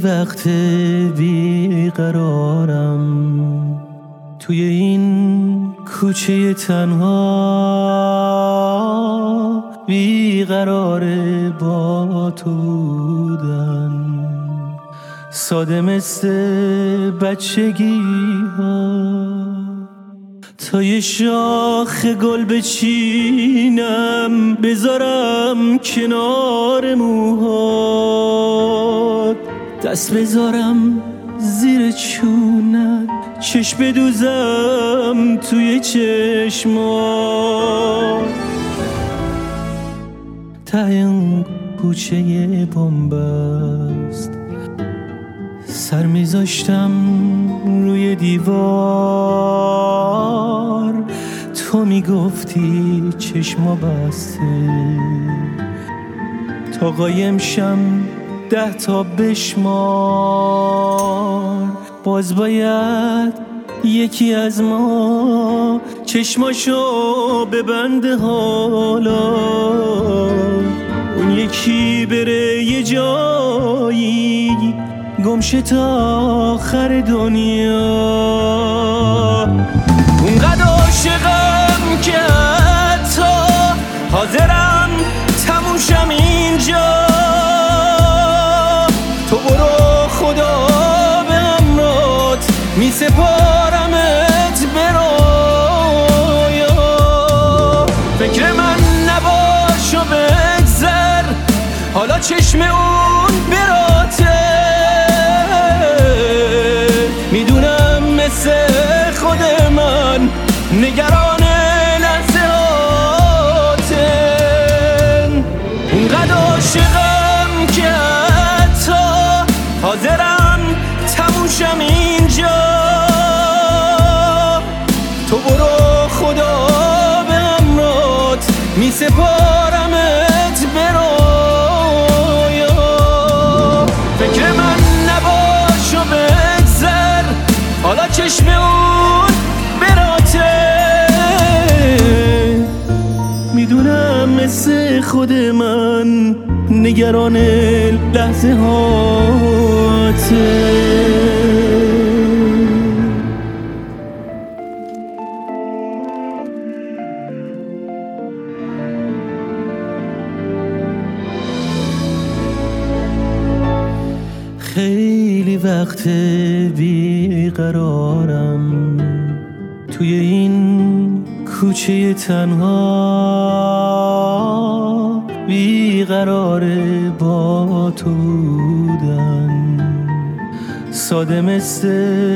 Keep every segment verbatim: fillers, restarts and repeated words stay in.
وقت بیقرارم توی این کوچه تنها، بیقراره با تو بودن، ساده مثل بچگی ها. تا یه شاخ گل بچینم بذارم کنار موهات، دست بذارم زیر چونت، چشم بدوزم توی چشمات. ته این کوچه بن‌بست سر میذاشتم روی دیوار، تو میگفتی چشما بسته تا قایم شم ده تا بشمار. باز باید یکی از ما چشماشو ببنده حالا، اون یکی بره یه جایی گمشه تا آخر دنیا. اونقدر عاشقم که حتی حاضرم تموم شم اینجا. تو برو خدا به امرات می سپارمت به رویا. فکر من نباش و بگذر، حالا چشم اون براته. میدونم مثل خود من نگران لحظه هاتن. اونقدر عاشقم که حتی حاضرم تموم شم اینجا. تو برو خدا به امرات می سپارمت به رویا. فکر من نباش و بگذر، حالا چشم اون براته. میدونم مثل خود من نگران لحظه هاته. خیلی وقت بیقرارم توی این کوچه تنها، بیقراره با تو بودن، ساده مثل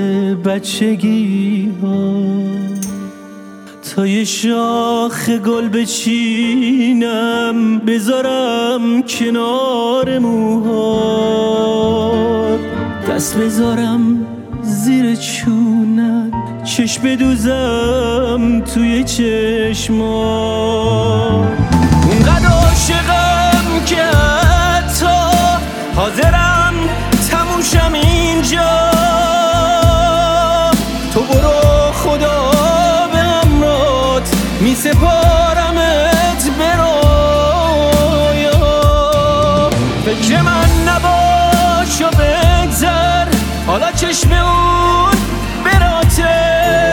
بچگی ها. تا یه شاخ گل بچینم بذارم کنار موهات، دست بذارم زیر چونت، چشم بدوزم توی چشمات. اونقدر عاشقم که حتی حاضرم تموم شم اینجا. تو برو خدا به امرات می سپارمت به رویا. فکر من نباش و بگذر، حالا چشم اون براته.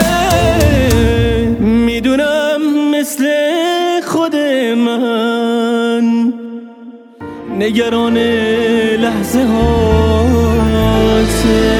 میدونم مثل خود من نگران لحظه هاته.